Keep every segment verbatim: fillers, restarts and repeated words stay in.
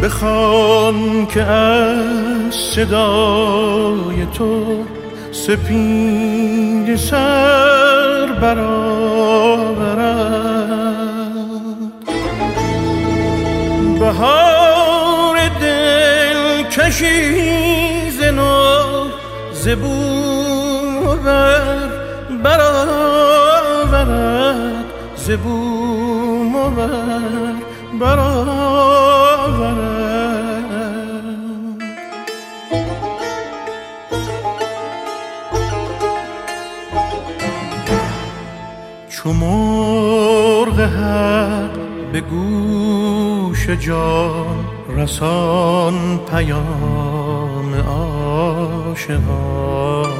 بخوان که از صدای تو سپید سر برآورد. بهار دل کشی ز نو ز بوم و بر برآورد، ز بوم و بر برآورد. چو مرغ حق به گوش جان رسان پیام عاشقان.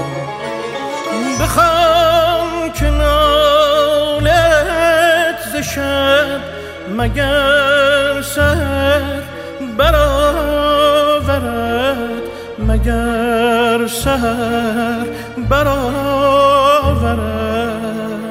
بخوان که نالت ز شب مگر سحر برآورد، مگر سحر برآورد.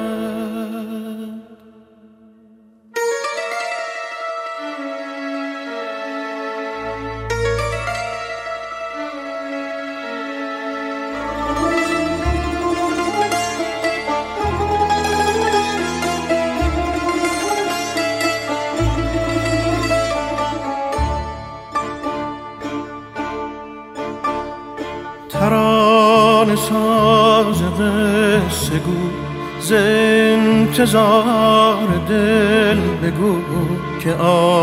ترانه ساز قصه گو ز انتظار دل بگو که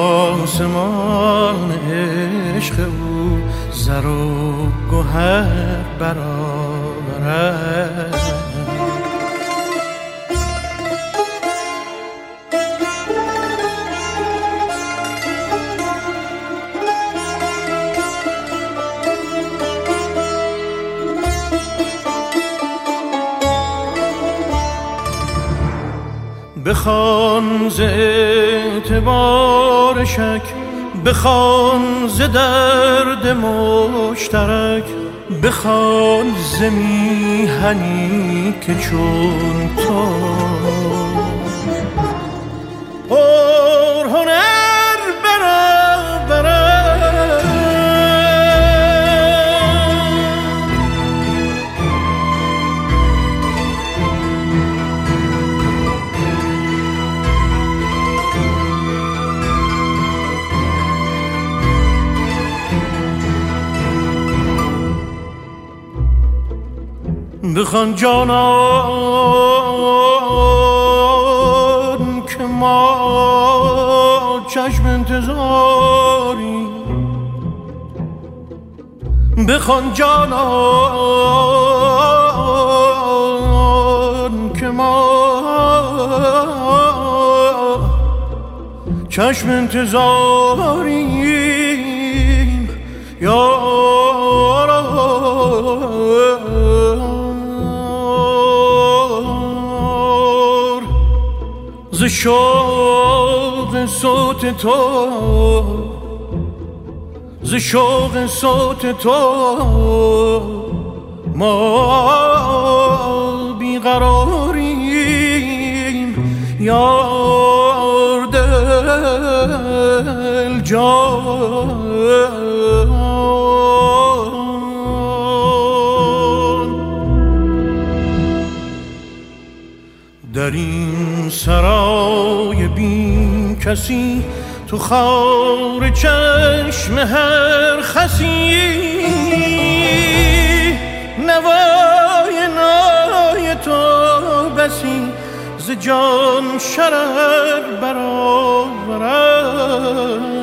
آسمان عشق او زر و گوهر برآورد. بخوان ز اعتبار شک، بخوان ز درد مشترک، بخوان ز میهنی که چون تو پر هنر برآورد. بخوان جانان که ما چشم انتظاری، بخوان جانان که ما چشم انتظاریم یارا. ز شوق صوت تو، ز شوق صوت تو ما بیقراریم یار دل جان. در این سرای بی کسی تو خار چشم هر خسی، نوای نای تو بسی ز جان شرر برآورد.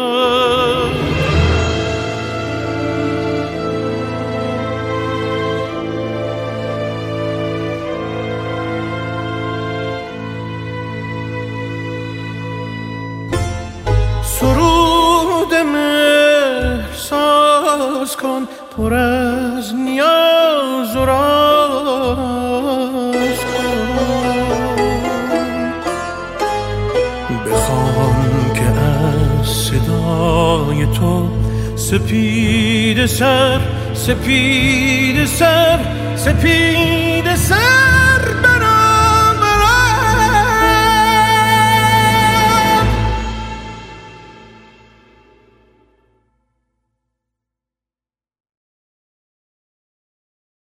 سرود مهر ساز کن پر از نیاز و راز کن. بخوان که از صدای تو سپید سر، سپید سر، سپید